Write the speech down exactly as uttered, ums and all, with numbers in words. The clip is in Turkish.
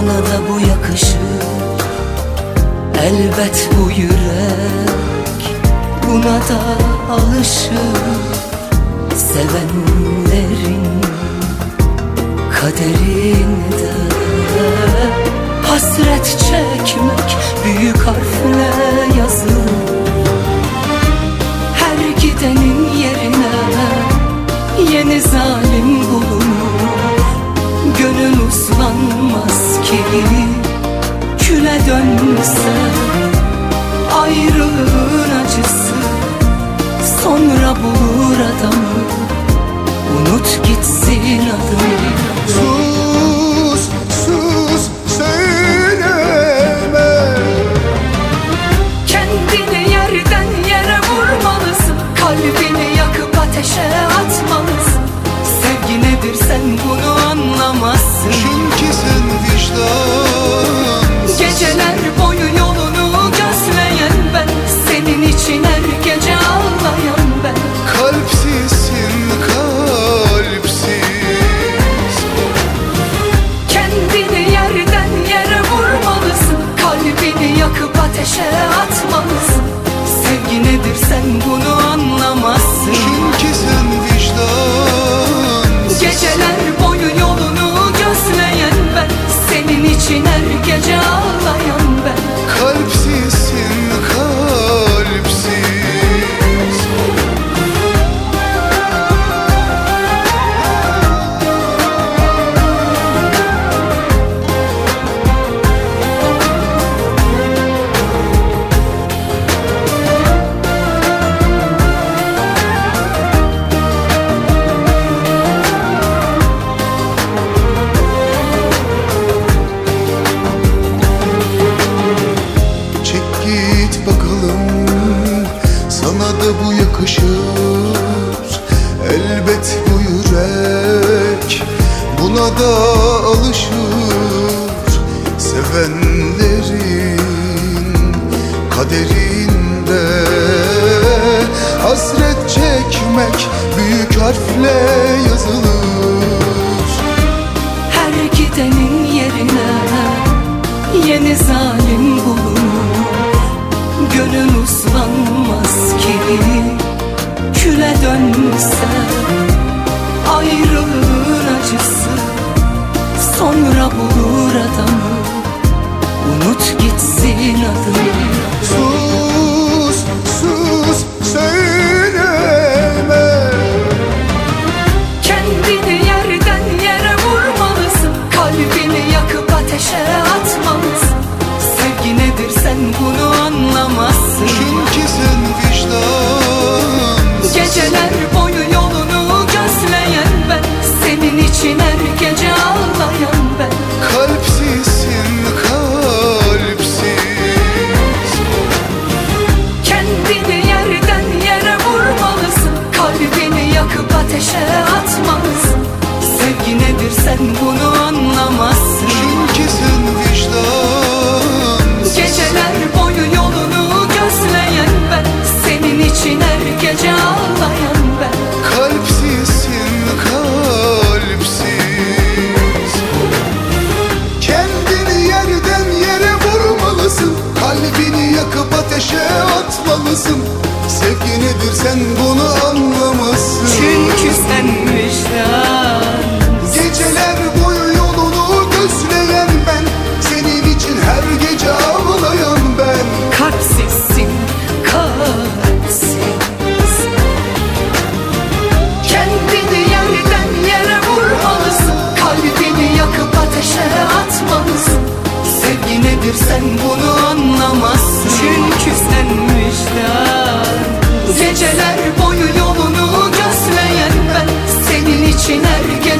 Sana da bu yakışır elbet, bu yürek buna da alışır. Sevenlerin kaderinde hasret çekmek büyük harfle yazılır. Her gidenin yerine yeni zalim bulunur. Gönül uslanmaz ki küle dönse, ayrılığın acısı sonra bulur adamı. Unut gitsin adını. Sus, sus, söyleme. Kendini yerden yere vurmalısın. Kalbini yakıp ateşe atmalısın. Sevgi nedir sen bunu anlamazsın. Çünkü sen vicdansız. Geceler boyu yolunu gözleyen ben, senin için her gece ağlayan ben. Kalpsizsin, kalpsiz. Kendini yerden yere vurmalısın. Kalbini yakıp ateşe atmalısın. Sevgi nedir sen bunu anlamazsın. Çünkü sen vicdansız. Geceler boyu yolunu gözleyen ben, senin için her gece ağlayan ben. Kalpsizsin, kalpsiz. Git bakalım, sana da bu yakışır. Elbet bu yürek buna da alışır. Sevenlerin kaderinde hasret çekmek büyük harfle yazılır. Her gidenin yerine yeni zalim bulunur. Gönül uslanmaz ki küle dönse, ayrılığın acısı sonra bulur adamı. Unut gitsin adını. Sus, sus, söyleme. Kendini yerden yere vurmalısın. Kalbini yakıp ateşe atmalısın. Sevgi nedir sen bunu anlamazsın. Çünkü sen vicdansız. Geceler boyu yolunu gözleyen ben, senin için her gece ağlayan ben. Kalpsizsin, kalpsiz. Kendini yerden yere vurmalısın. Kalbini yakıp ateşe atmalısın. Sevgi nedir sen bunu anlamazsın. Çünkü sen vicdansız. Geceler boyu yolunu gözleyen ben, senin için her gece ağlayan ben. Kalpsizsin, kalpsiz. Kendini yerden yere vurmalısın. Kalbini yakıp ateşe atmalısın. Sevgi nedir sen bunu anlamazsın. Çünkü sen vicdan. Geceler boyu yolunu gözleyen ben, senin için her gece ağlayan ben. Kalpsizsin, kalpsiz. Kendini yerden yere vurmalısın. Kalbini yakıp ateşe atmalısın. Sevgi nedir sen bunu anlamazsın. Çünkü sen vicdan. Geceler boyu yolunu gözleyen ben, senin için her gece